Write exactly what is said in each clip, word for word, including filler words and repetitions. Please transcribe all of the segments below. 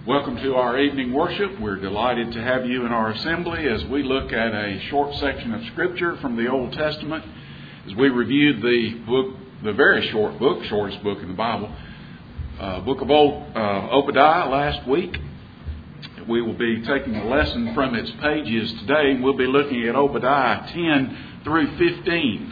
Welcome to our evening worship. We're delighted to have you in our assembly as we look at a short section of Scripture from the Old Testament. As we reviewed the book, the very short book, shortest book in the Bible, uh, book of Old, uh, Obadiah last week. We will be taking a lesson from its pages today, and we'll be looking at Obadiah ten through fifteen.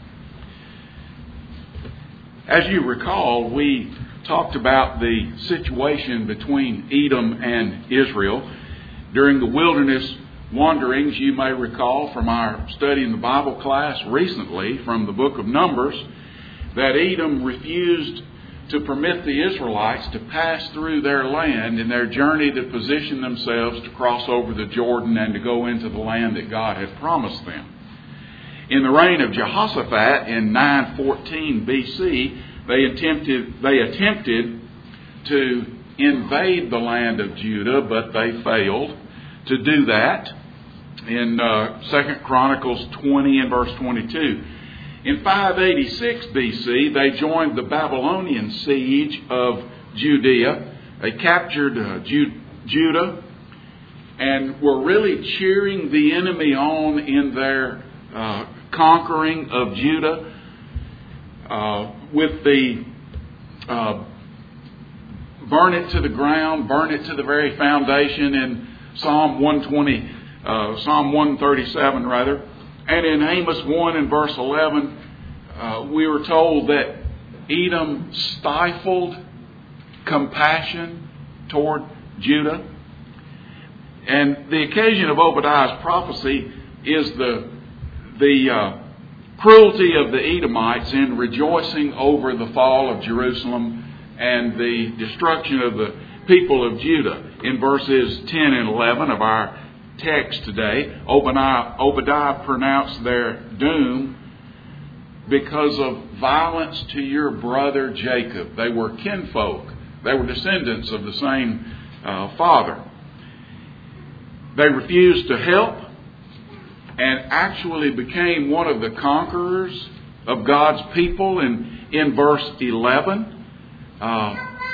As you recall, we talked about the situation between Edom and Israel. During the wilderness wanderings, you may recall from our study in the Bible class recently from the book of Numbers, that Edom refused to permit the Israelites to pass through their land in their journey to position themselves to cross over the Jordan and to go into the land that God had promised them. In the reign of Jehoshaphat in nine fourteen B C, They attempted, they attempted to invade the land of Judah, but they failed to do that in uh, Second Chronicles twenty and verse twenty-two. In five eighty-six B C, they joined the Babylonian siege of Judea. They captured uh, Ju- Judah and were really cheering the enemy on in their uh, conquering of Judah. Uh, with the uh, burn it to the ground, burn it to the very foundation in Psalm one twenty, uh, Psalm one thirty-seven rather, and in Amos one and verse eleven, uh, we were told that Edom stifled compassion toward Judah, and the occasion of Obadiah's prophecy is the the uh, cruelty of the Edomites in rejoicing over the fall of Jerusalem and the destruction of the people of Judah. In verses ten and eleven of our text today, Obadiah, Obadiah pronounced their doom because of violence to your brother Jacob. They were kinfolk. They were descendants of the same uh, father. They refused to help and actually became one of the conquerors of God's people. In, in verse eleven, uh,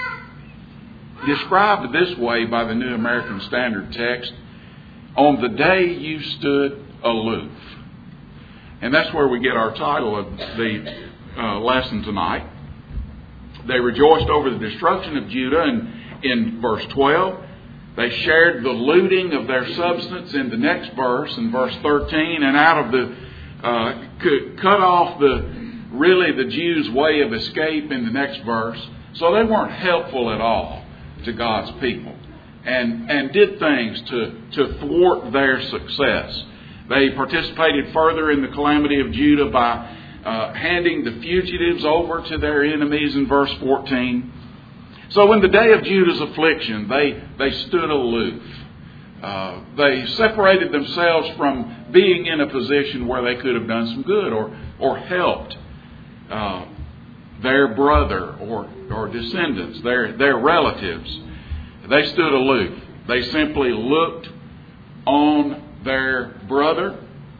described this way by the New American Standard Text, on the day you stood aloof. And that's where we get our title of the uh, lesson tonight. They rejoiced over the destruction of Judah, and in verse twelve, they shared the looting of their substance in the next verse, in verse thirteen, and out of the, uh, cut off the, really the Jews' way of escape in the next verse. So they weren't helpful at all to God's people, and, and did things to, to thwart their success. They participated further in the calamity of Judah by uh, handing the fugitives over to their enemies in verse fourteen. So in the day of Judah's affliction, they, they stood aloof. Uh, they separated themselves from being in a position where they could have done some good or, or helped uh, their brother or, or descendants, their, their relatives. They stood aloof. They simply looked on their brother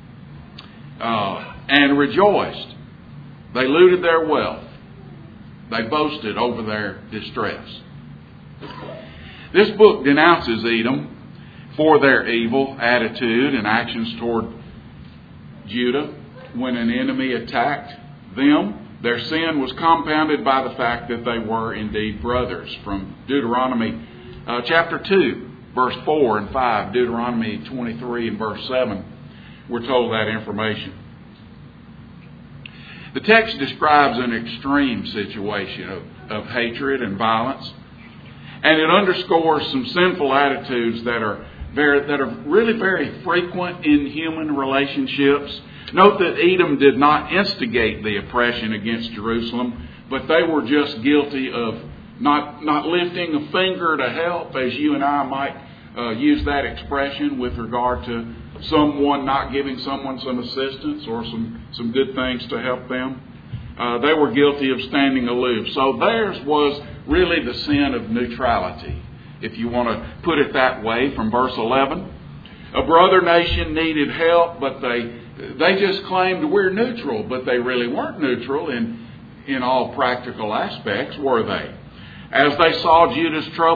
uh, and rejoiced. They looted their wealth. They boasted over their distress. This book denounces Edom for their evil attitude and actions toward Judah when an enemy attacked them. Their sin was compounded by the fact that they were indeed brothers. From Deuteronomy uh, chapter two, verse four and five, Deuteronomy twenty-three and verse seven, we're told that information. The text describes an extreme situation of, of hatred and violence, and it underscores some sinful attitudes that are very, that are really very frequent in human relationships. Note that Edom did not instigate the oppression against Jerusalem, but they were just guilty of not not lifting a finger to help, as you and I might uh, use that expression with regard to someone not giving someone some assistance or some, some good things to help them. Uh, they were guilty of standing aloof. So theirs was really the sin of neutrality, if you want to put it that way, from verse eleven. A brother nation needed help, but they they just claimed we're neutral, but they really weren't neutral in, in all practical aspects, were they? As they saw Judah's trouble,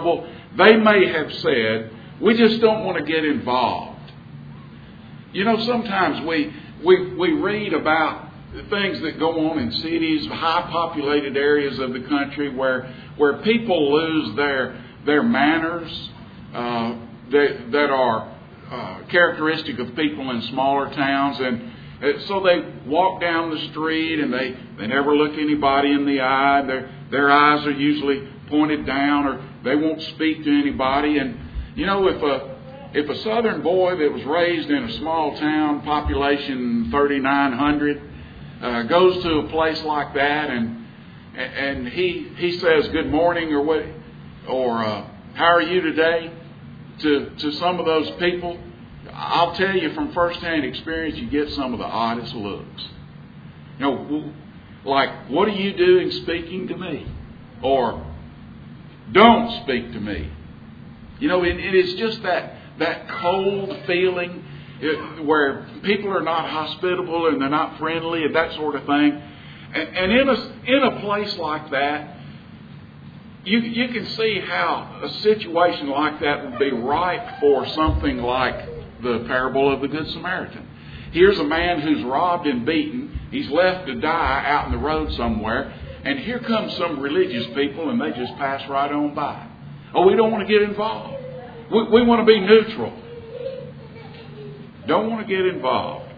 they may have said, we just don't want to get involved. You know, sometimes we, we, we read about things that go on in cities, high populated areas of the country where, where people lose their, their manners uh, that, that are uh, characteristic of people in smaller towns. And so they walk down the street and they, they never look anybody in the eye. Their, their eyes are usually pointed down, or they won't speak to anybody. And, you know, if a, if a southern boy that was raised in a small town, population thirty-nine hundred, uh, goes to a place like that and and he he says good morning or what, or uh, how are you today to, to some of those people, I'll tell you from firsthand experience, you get some of the oddest looks. You know, like, what are you doing speaking to me? Or, don't speak to me. You know, it, it is just that, that cold feeling it, where people are not hospitable and they're not friendly and that sort of thing. And, and in a, in a place like that, you, you can see how a situation like that would be ripe for something like the parable of the Good Samaritan. Here's a man who's robbed and beaten. He's left to die out in the road somewhere. And here comes some religious people and they just pass right on by. Oh, we don't want to get involved. We, we want to be neutral. Don't want to get involved.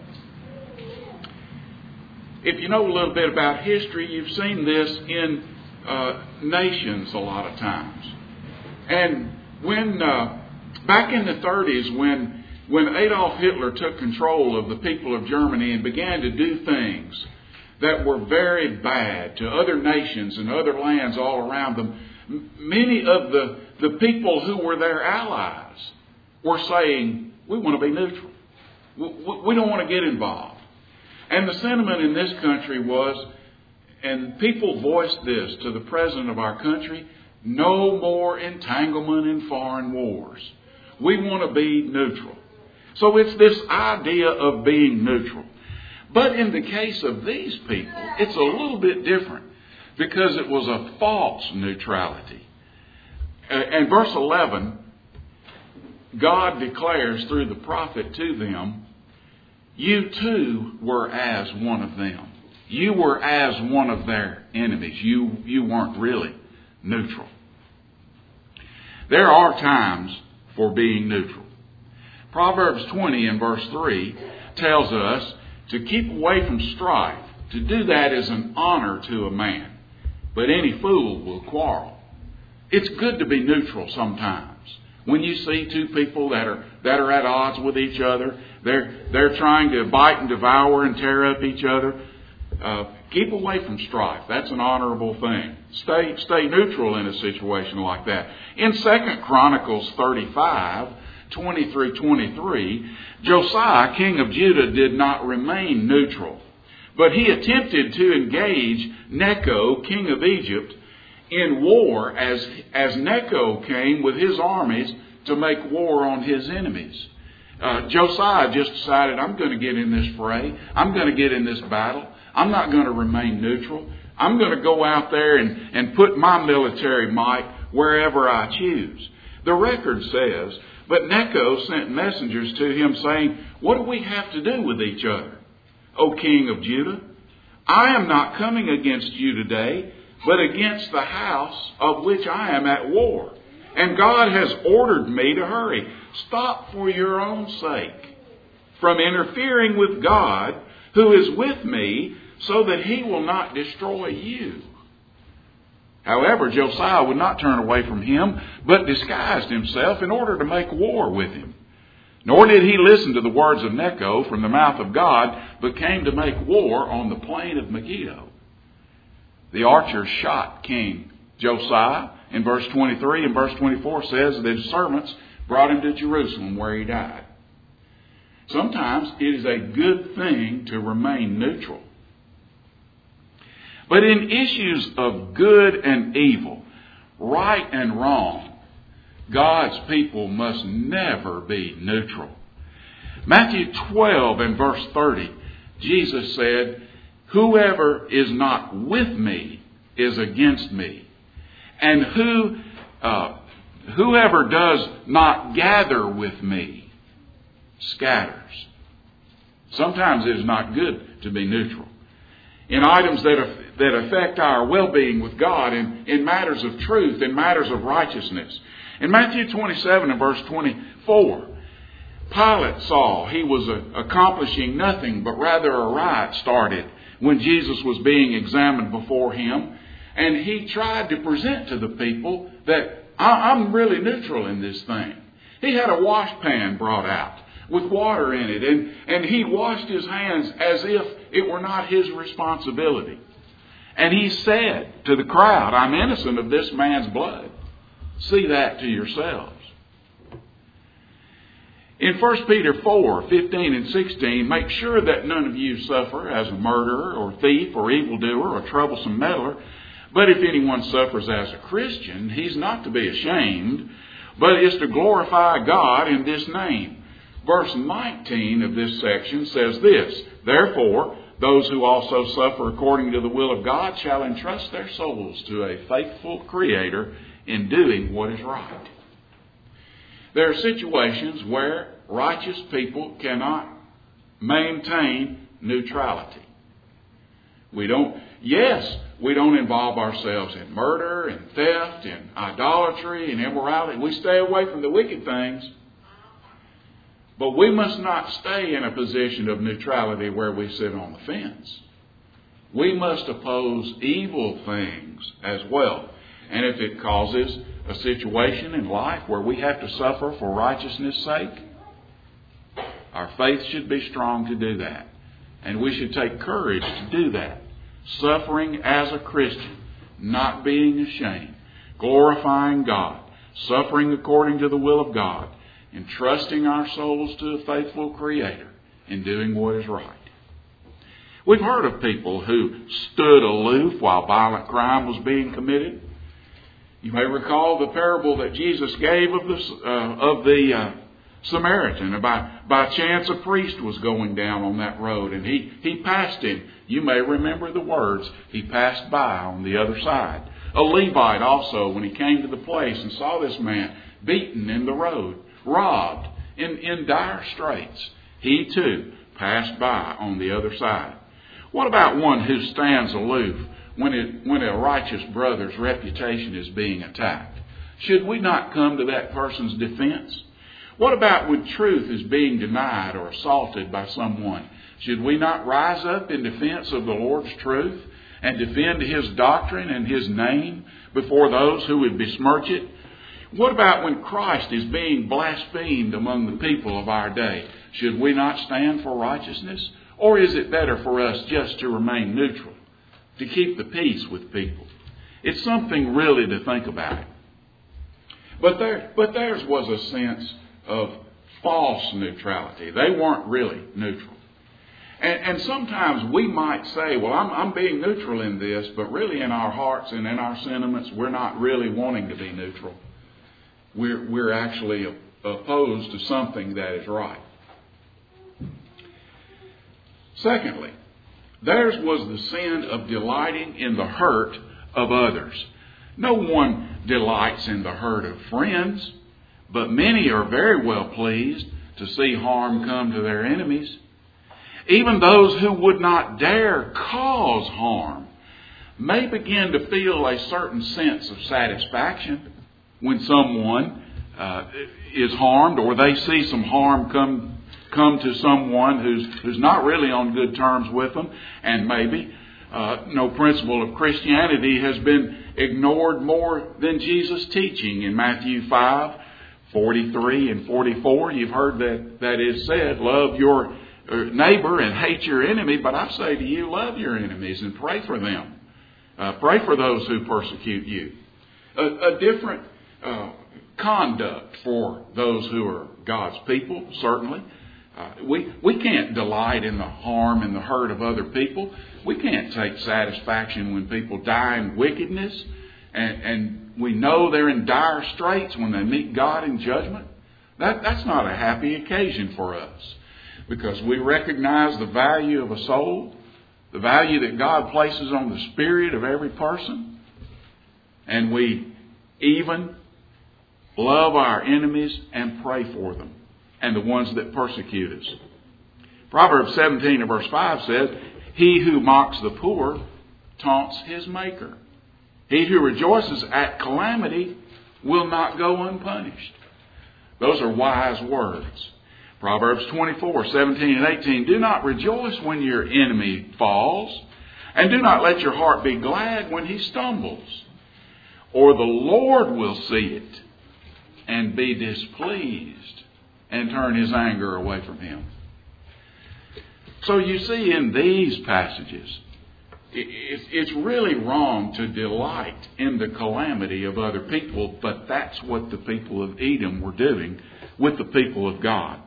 If you know a little bit about history, you've seen this in uh, nations a lot of times. And when uh, back in the thirties, when when Adolf Hitler took control of the people of Germany and began to do things that were very bad to other nations and other lands all around them, many of the, the people who were their allies were saying, we want to be neutral. We, we don't want to get involved. And the sentiment in this country was, and people voiced this to the president of our country, no more entanglement in foreign wars. We want to be neutral. So it's this idea of being neutral. But in the case of these people, it's a little bit different because it was a false neutrality. And verse eleven, God declares through the prophet to them, you too were as one of them. You were as one of their enemies. You, you weren't really neutral. There are times for being neutral. Proverbs twenty and verse three tells us to keep away from strife. To do that is an honor to a man. But any fool will quarrel. It's good to be neutral sometimes. When you see two people that are that are at odds with each other, they're they're trying to bite and devour and tear up each other. Uh, keep away from strife. That's an honorable thing. Stay stay neutral in a situation like that. In Second Chronicles thirty-five, twenty through twenty-three, Josiah, king of Judah, did not remain neutral, but he attempted to engage Necho, king of Egypt, in war as, as Necho came with his armies to make war on his enemies. Uh, Josiah just decided, I'm going to get in this fray. I'm going to get in this battle. I'm not going to remain neutral. I'm going to go out there and, and put my military might wherever I choose. The record says, but Necho sent messengers to him saying, what do we have to do with each other, O king of Judah? I am not coming against you today, but against the house of which I am at war. And God has ordered me to hurry. Stop for your own sake from interfering with God, who is with me, so that he will not destroy you. However, Josiah would not turn away from him, but disguised himself in order to make war with him. Nor did he listen to the words of Necho from the mouth of God, but came to make war on the plain of Megiddo. The archers shot King Josiah. In verse twenty-three and verse twenty-four says that his servants brought him to Jerusalem where he died. Sometimes it is a good thing to remain neutral. But in issues of good and evil, right and wrong, God's people must never be neutral. Matthew twelve and verse thirty, Jesus said, whoever is not with me is against me. And who uh, whoever does not gather with me scatters. Sometimes it is not good to be neutral. In items that that affect our well-being with God, in, in matters of truth, in matters of righteousness. In Matthew twenty-seven and verse twenty-four, Pilate saw he was a, accomplishing nothing, but rather a riot started when Jesus was being examined before him. And he tried to present to the people that I, I'm really neutral in this thing. He had a washpan brought out with water in it, and, and he washed his hands as if it were not his responsibility. And he said to the crowd, I'm innocent of this man's blood. See that to yourselves. In First Peter four, fifteen and sixteen, make sure that none of you suffer as a murderer or thief or evildoer or troublesome meddler. But if anyone suffers as a Christian, he's not to be ashamed, but is to glorify God in this name. Verse nineteen of this section says this, therefore, those who also suffer according to the will of God shall entrust their souls to a faithful Creator in doing what is right. There are situations where righteous people cannot maintain neutrality. We don't, yes, we don't involve ourselves in murder and theft and idolatry and immorality. We stay away from the wicked things. But we must not stay in a position of neutrality where we sit on the fence. We must oppose evil things as well. And if it causes a situation in life where we have to suffer for righteousness' sake, our faith should be strong to do that. And we should take courage to do that. Suffering as a Christian, not being ashamed, glorifying God, suffering according to the will of God, entrusting our souls to a faithful Creator in doing what is right. We've heard of people who stood aloof while violent crime was being committed. You may recall the parable that Jesus gave of the, uh, of the uh, Samaritan. By, by chance a priest was going down on that road and he, he passed him. You may remember the words, he passed by on the other side. A Levite also, when he came to the place and saw this man beaten in the road, robbed, in, in dire straits, he too passed by on the other side. What about one who stands aloof when, it, when a righteous brother's reputation is being attacked? Should we not come to that person's defense? What about when truth is being denied or assaulted by someone? Should we not rise up in defense of the Lord's truth and defend His doctrine and His name before those who would besmirch it? What about when Christ is being blasphemed among the people of our day? Should we not stand for righteousness? Or is it better for us just to remain neutral, to keep the peace with people? It's something really to think about. But there, but theirs was a sense of false neutrality. They weren't really neutral. And, and sometimes we might say, well, I'm, I'm being neutral in this, but really in our hearts and in our sentiments, we're not really wanting to be neutral. We're, we're actually opposed to something that is right. Secondly, theirs was the sin of delighting in the hurt of others. No one delights in the hurt of friends, but many are very well pleased to see harm come to their enemies. Even those who would not dare cause harm may begin to feel a certain sense of satisfaction when someone uh, is harmed or they see some harm come come to someone who's who's not really on good terms with them, and maybe uh, no principle of Christianity has been ignored more than Jesus' teaching in Matthew five, forty-three and forty-four. You've heard that that is said, love your neighbor and hate your enemy, but I say to you, love your enemies and pray for them. Uh, pray for those who persecute you. A, a different uh, conduct for those who are God's people, certainly. Uh, we, we can't delight in the harm and the hurt of other people. We can't take satisfaction when people die in wickedness. And, and we know they're in dire straits when they meet God in judgment. That, that's not a happy occasion for us. Because we recognize the value of a soul, the value that God places on the spirit of every person. And we even love our enemies, and pray for them, and the ones that persecute us. Proverbs seventeen and verse five says, he who mocks the poor taunts his maker. He who rejoices at calamity will not go unpunished. Those are wise words. Proverbs twenty-four, seventeen and eighteen, do not rejoice when your enemy falls, and do not let your heart be glad when he stumbles, or the Lord will see it and be displeased and turn his anger away from him. So you see in these passages, it's really wrong to delight in the calamity of other people, but that's what the people of Edom were doing with the people of God.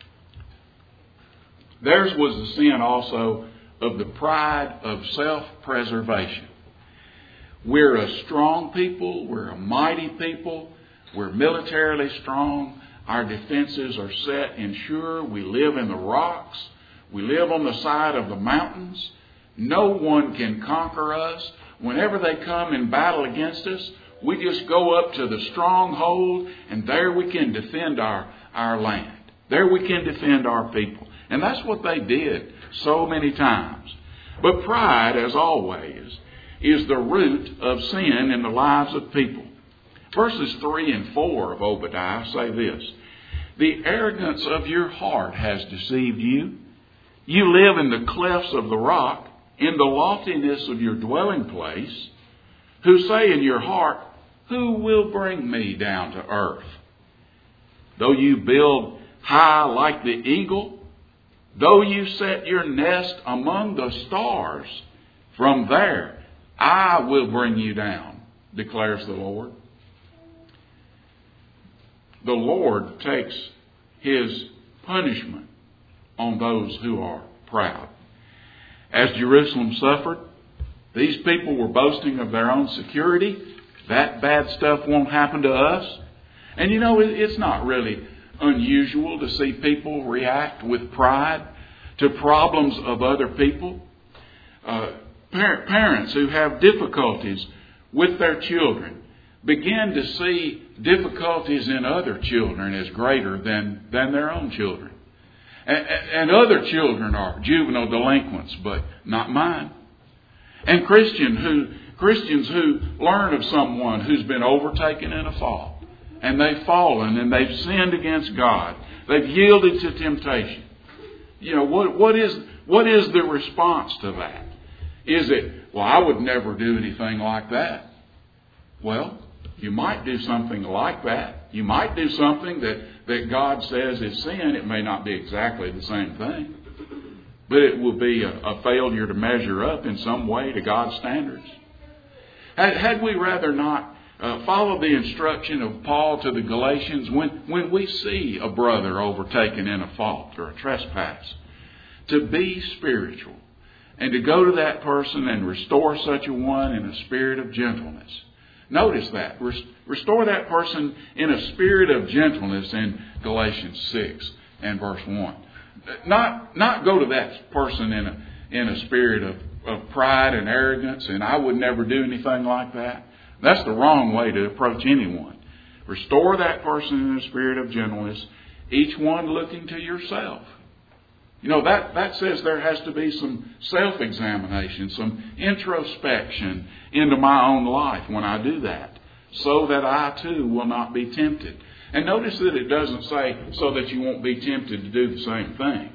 Theirs was the sin also of the pride of self-preservation. We're a strong people. We're a mighty people. We're militarily strong. Our defenses are set and sure. We live in the rocks. We live on the side of the mountains. No one can conquer us. Whenever they come in battle against us, we just go up to the stronghold, and there we can defend our, our land. There we can defend our people. And that's what they did so many times. But pride, as always, is the root of sin in the lives of people. Verses three and four of Obadiah say this, the arrogance of your heart has deceived you. You live in the clefts of the rock, in the loftiness of your dwelling place, who say in your heart, who will bring me down to earth? Though you build high like the eagle, though you set your nest among the stars, from there I will bring you down, declares the Lord. The Lord takes his punishment on those who are proud. As Jerusalem suffered, these people were boasting of their own security. That bad stuff won't happen to us. And you know, it's not really unusual to see people react with pride to problems of other people. Uh, par- parents who have difficulties with their children begin to see difficulties in other children as greater than, than their own children. And, and other children are juvenile delinquents, but not mine. And Christian who, Christians who learn of someone who's been overtaken in a fall, and they've fallen and they've sinned against God, they've yielded to temptation. You know, what, what is, what is the response to that? Is it, well, I would never do anything like that? Well, you might do something like that. You might do something that, that God says is sin. It may not be exactly the same thing, but it will be a, a failure to measure up in some way to God's standards. Had, had we rather not uh, follow the instruction of Paul to the Galatians when, when we see a brother overtaken in a fault or a trespass, to be spiritual and to go to that person and restore such a one in a spirit of gentleness. Notice that. Restore that person in a spirit of gentleness in Galatians six and verse one. Not, not go to that person in a, in a spirit of, of pride and arrogance and I would never do anything like that. That's the wrong way to approach anyone. Restore that person in a spirit of gentleness, each one looking to yourself. You know, that, that says there has to be some self-examination, some introspection into my own life when I do that, so that I too will not be tempted. And notice that it doesn't say so that you won't be tempted to do the same thing.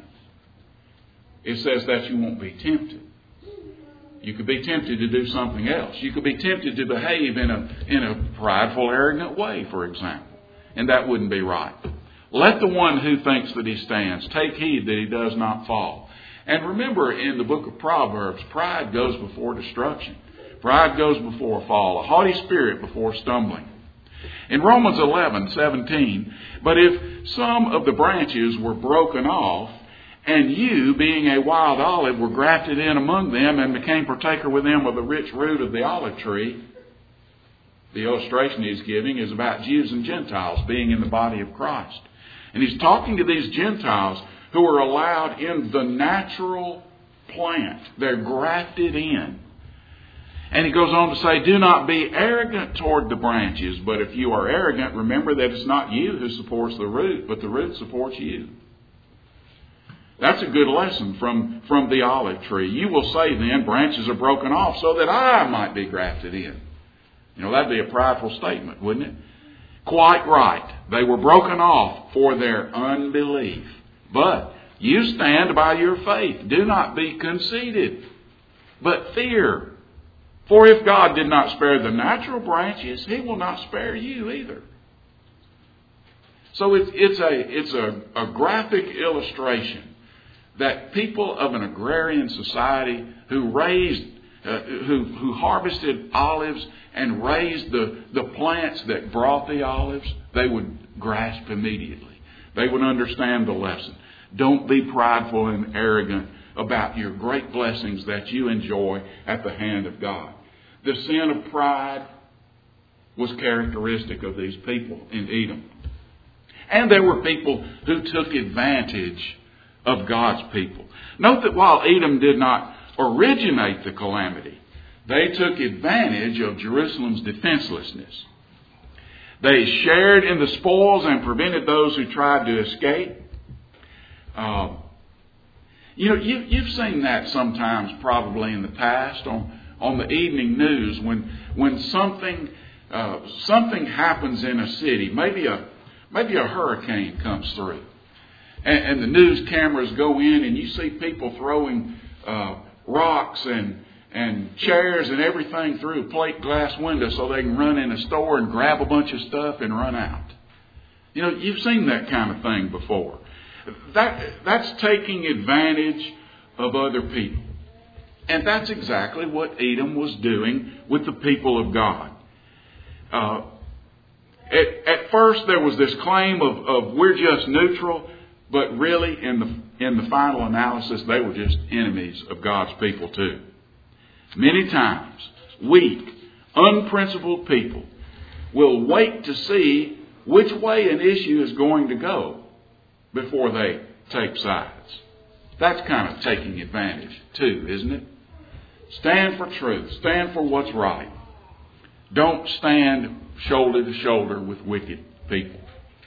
It says that you won't be tempted. You could be tempted to do something else. You could be tempted to behave in a, in a prideful, arrogant way, for example. And that wouldn't be right. Let the one who thinks that he stands take heed that he does not fall. And remember, in the book of Proverbs, pride goes before destruction. Pride goes before a fall. A haughty spirit before stumbling. In Romans eleven seventeen, but if some of the branches were broken off, and you, being a wild olive, were grafted in among them and became partaker with them of the rich root of the olive tree. The illustration he's giving is about Jews and Gentiles being in the body of Christ. And he's talking to these Gentiles who are allowed in the natural plant. They're grafted in. And he goes on to say, do not be arrogant toward the branches, but if you are arrogant, remember that it's not you who supports the root, but the root supports you. That's a good lesson from, from the olive tree. You will say then, branches are broken off so that I might be grafted in. You know, that'd be a prideful statement, wouldn't it? Quite right. They were broken off for their unbelief. But you stand by your faith. Do not be conceited, but fear. For if God did not spare the natural branches, He will not spare you either. So it's, it's a it's a, a graphic illustration that people of an agrarian society who raised, uh, who who harvested olives and raised the, the plants that brought the olives, they would grasp immediately. They would understand the lesson. Don't be prideful and arrogant about your great blessings that you enjoy at the hand of God. The sin of pride was characteristic of these people in Edom. And there were people who took advantage of God's people. Note that while Edom did not originate the calamity, they took advantage of Jerusalem's defenselessness. They shared in the spoils and prevented those who tried to escape. Uh, you know, you, you've seen that sometimes probably in the past on, on the evening news when when something uh, something happens in a city, maybe a maybe a hurricane comes through, and, and the news cameras go in and you see people throwing uh, rocks and and chairs and everything through a plate glass window so they can run in a store and grab a bunch of stuff and run out. You know, you've seen that kind of thing before. That that's taking advantage of other people. And that's exactly what Edom was doing with the people of God. Uh, at, at first there was this claim of, of we're just neutral, but really in the in the final analysis they were just enemies of God's people too. Many times, weak, unprincipled people will wait to see which way an issue is going to go before they take sides. That's kind of taking advantage too, isn't it? Stand for truth. Stand for what's right. Don't stand shoulder to shoulder with wicked people.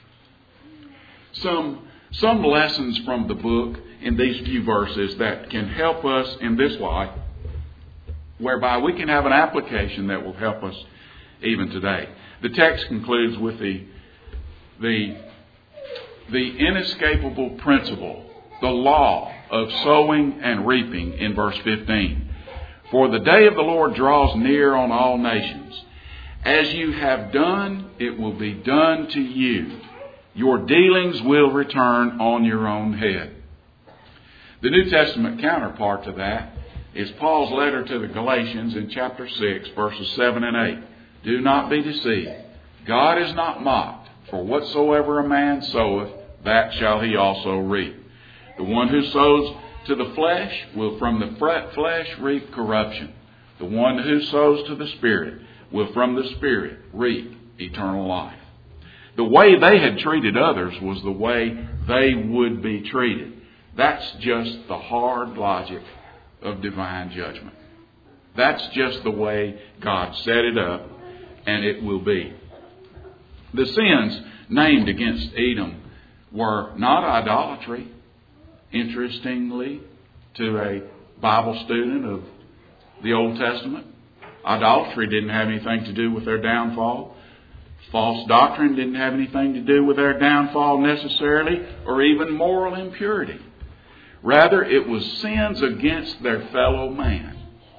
Some, some lessons from the book in these few verses that can help us in this life, whereby we can have an application that will help us even today. The text concludes with the the the inescapable principle, the law of sowing and reaping in verse fifteen. For the day of the Lord draws near on all nations. As you have done, it will be done to you. Your dealings will return on your own head. The New Testament counterpart to that is Paul's letter to the Galatians in chapter six, verses seven and eight. Do not be deceived. God is not mocked. For whatsoever a man soweth, that shall he also reap. The one who sows to the flesh will from the flesh reap corruption. The one who sows to the Spirit will from the Spirit reap eternal life. The way they had treated others was the way they would be treated. That's just the hard logic of divine judgment. That's just the way God set it up, and it will be. The sins named against Edom were not idolatry. Interestingly, to a Bible student of the Old Testament, idolatry didn't have anything to do with their downfall. False doctrine didn't have anything to do with their downfall necessarily, or even moral impurity. Rather, it was sins against their fellow man.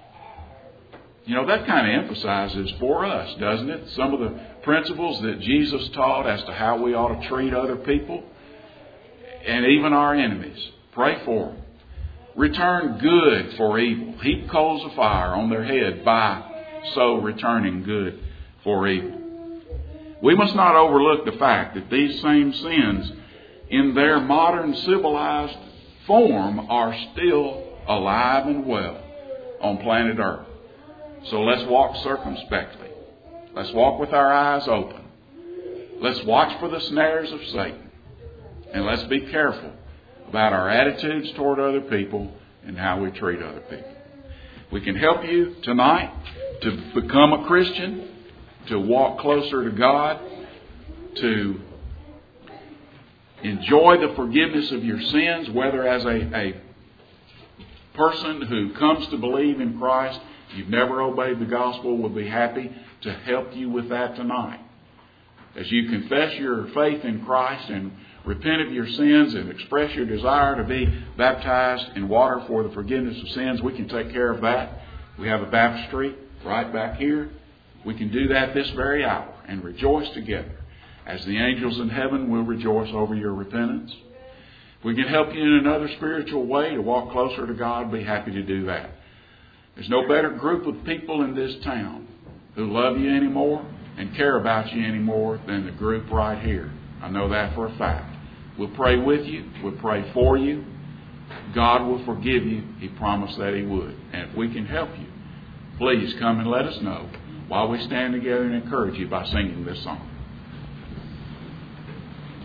You know, that kind of emphasizes for us, doesn't it, some of the principles that Jesus taught as to how we ought to treat other people and even our enemies. Pray for them. Return good for evil. Heap coals of fire on their head by so returning good for evil. We must not overlook the fact that these same sins in their modern civilized form are still alive and well on planet Earth. So let's walk circumspectly. Let's walk with our eyes open. Let's watch for the snares of Satan. And let's be careful about our attitudes toward other people and how we treat other people. We can help you tonight to become a Christian, to walk closer to God, to enjoy the forgiveness of your sins, whether as a, a person who comes to believe in Christ, you've never obeyed the gospel, we'll be happy to help you with that tonight. As you confess your faith in Christ and repent of your sins and express your desire to be baptized in water for the forgiveness of sins, we can take care of that. We have a baptistry right back here. We can do that this very hour and rejoice together as the angels in heaven will rejoice over your repentance. If we can help you in another spiritual way to walk closer to God, be happy to do that. There's no better group of people in this town who love you anymore and care about you anymore than the group right here. I know that for a fact. We'll pray with you. We'll pray for you. God will forgive you. He promised that He would. And if we can help you, please come and let us know while we stand together and encourage you by singing this song.